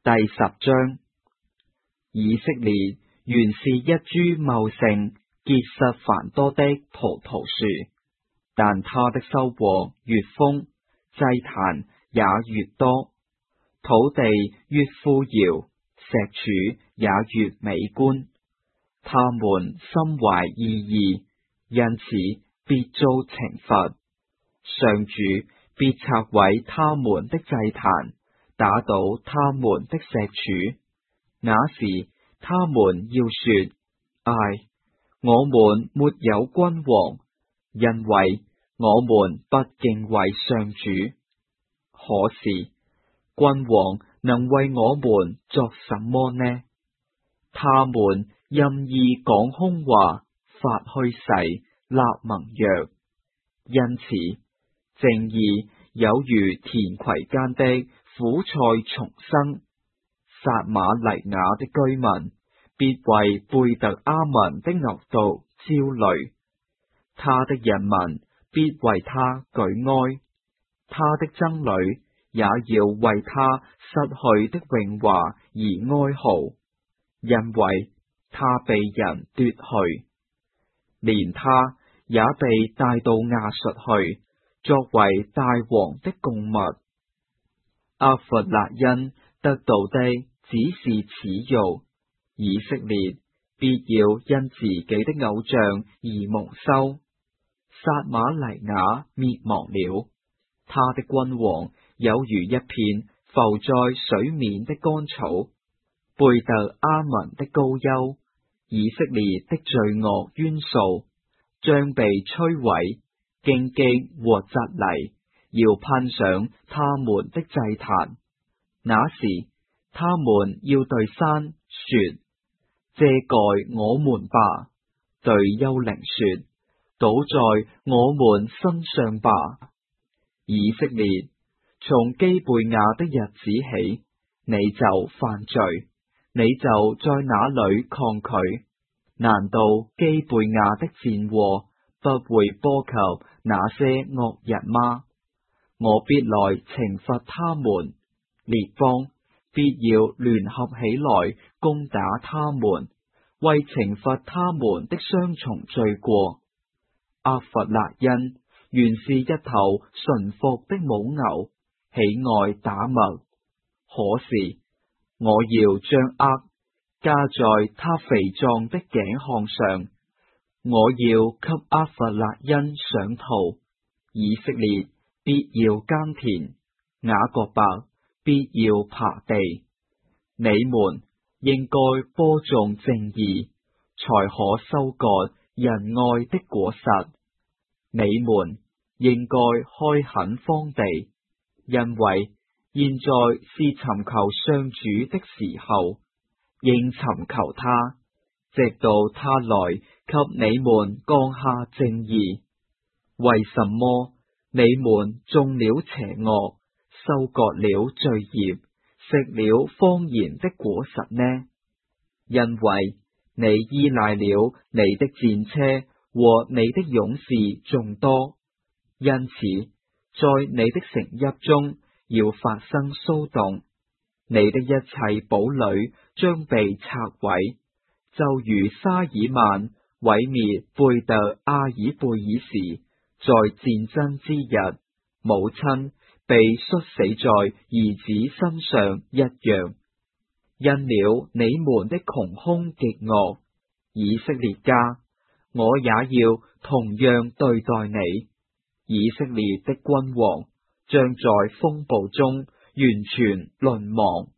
第10章。以色列原是一株茂盛、結實繁多的葡萄樹，但它的收穫越豐，祭壇也越多，土地越富饒，石柱也越美觀。他們心懷異意，因此必遭懲罰。上主必拆毀他們的祭壇，打倒他們的石柱。那時他們要說：唉，我們沒有君王，因為我們不敬畏上主。可是君王能為我們作什麼呢？他們任意講空話，發虛誓，立盟約。因此正義有如田葵間的苦菜叢生，撒瑪黎雅的居民必為貝特阿文的牛犢焦慮，他的人民必為他舉哀，他的僧侶也要為他失去的榮華而哀號，因為他被人奪去，連他也被帶到亞述去，作為大王的供物。厄弗辣因得到的只是恥辱，以色列必要因自己的偶像而蒙羞。撒瑪黎雅滅亡了，他的君王有如一片浮在水面的乾草。貝特阿文的高丘，以色列的罪惡淵素，將被摧毀，荊棘和蒺藜要攀上他們的祭壇。那時他們要對山說：遮蓋我們吧；對幽靈說：倒在我們身上吧。以色列，從基貝亞的日子起，你就犯罪，你就在那裏抗拒。難道基貝亞的戰禍不會波及那些惡人嗎？我必來懲罰他們，列邦必要聯合起來攻打他們，為懲罰他們的雙重罪過。厄弗辣因原是一頭馴服的母牛，喜愛打麥，可是我要將軛加在他肥壯的頸項上，我要給厄弗辣因賞桃，以色列必要耕田，雅各伯必要耙地。你們應該播種正義，才可收割仁愛的果實。你們應該開墾荒地，因為現在是尋求上主的時候，應尋求他，直到他來給你們降下正義。為什麼你們種了邪惡，收割了罪孽，食了謊言的果實呢？因為你依賴了你的戰車和你的勇士眾多，因此在你的城邑中要發生騷動，你的一切堡壘將被拆毀，就如沙爾曼毀滅貝特阿爾貝爾時，在戰爭之日，母親被摔死在兒子身上一樣。因了你們的窮兇極惡，以色列家，我也要同樣對待你。以色列的君王將在風暴中完全淪亡。